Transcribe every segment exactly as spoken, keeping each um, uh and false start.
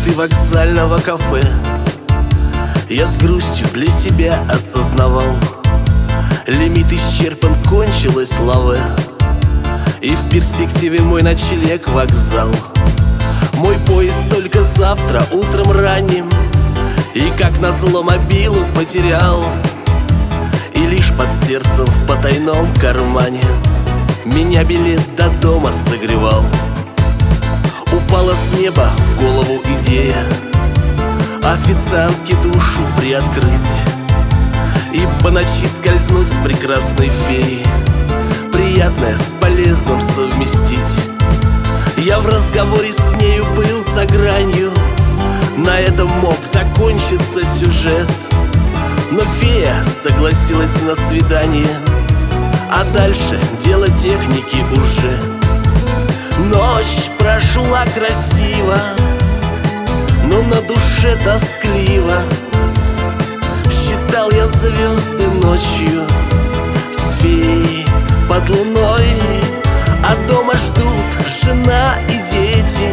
Ты вокзального кафе. Я с грустью для себя осознавал: лимит исчерпан, кончилась лаве. И в перспективе мой ночлег вокзал. Мой поезд только завтра утром ранним. И как назло мобилу потерял. И лишь под сердцем в потайном кармане меня билет до дома согревал. Упала с неба в голову идея официантке душу приоткрыть и по ночи скользнуть с прекрасной феей, приятное с полезным совместить. Я в разговоре с нею был за гранью, на этом мог закончиться сюжет. Но фея согласилась на свидание, а дальше дело техники уже. Ночь прошла красиво, но на душе тоскливо. Считал я звезды ночью с феей под луной, а дома ждут жена и дети.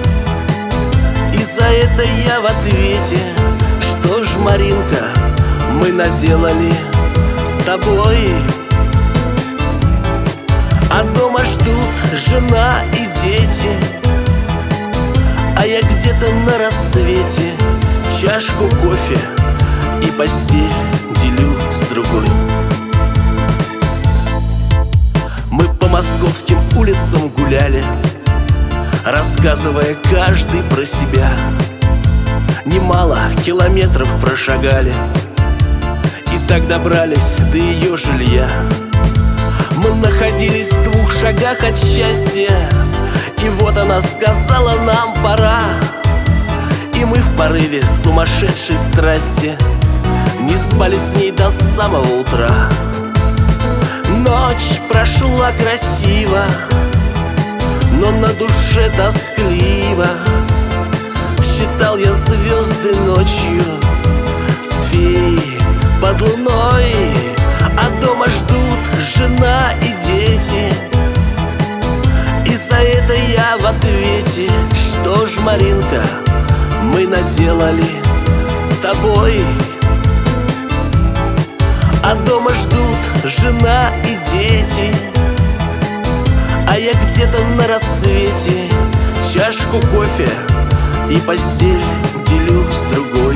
И за это я в ответе: что ж, Маринка, мы наделали с тобой. А дома ждут жена и дети, а я где-то на рассвете чашку кофе и постель делю с другой. Мы по московским улицам гуляли, рассказывая каждый про себя. Немало километров прошагали и так добрались до ее жилья. Мы находились в двух шагах от счастья, и вот она сказала: нам пора. И мы в порыве сумасшедшей страсти не спали с ней до самого утра. Ночь прошла красиво, но на душе тоскливо. Считал я звезды ночью с феей под луной, а дома ждут жена и дети. И за это я в ответе: что ж, Маринка, мы наделали с тобой. А дома ждут жена и дети, а я где-то на рассвете чашку кофе и постель делю с другой.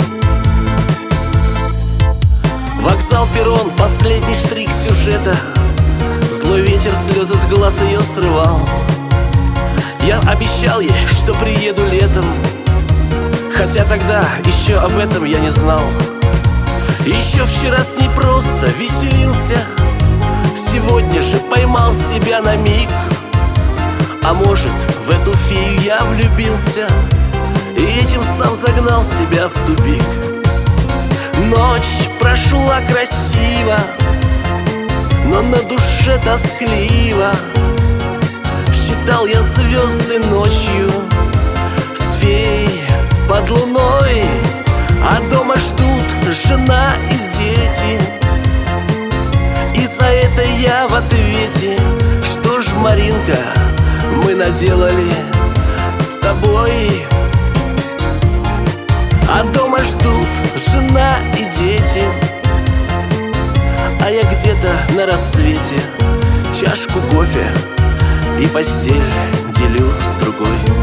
Вокзал, перрон, последний штрих сюжета. Злой ветер слезы с глаз ее срывал. Я обещал ей, что приеду летом, хотя тогда еще об этом я не знал. Еще вчера с ней просто веселился, сегодня же поймал себя на миг. А может, в эту фею я влюбился и этим сам загнал себя в тупик. Ночь прошла красиво, но на душе тоскливо. Считал я звезды ночью с феей под луной, а дома ждут жена и дети. И за это я в ответе: что ж, Маринка, мы наделали с тобой. А дома ждут жена и дети, а я где-то на рассвете чашку кофе и постель делю с другой.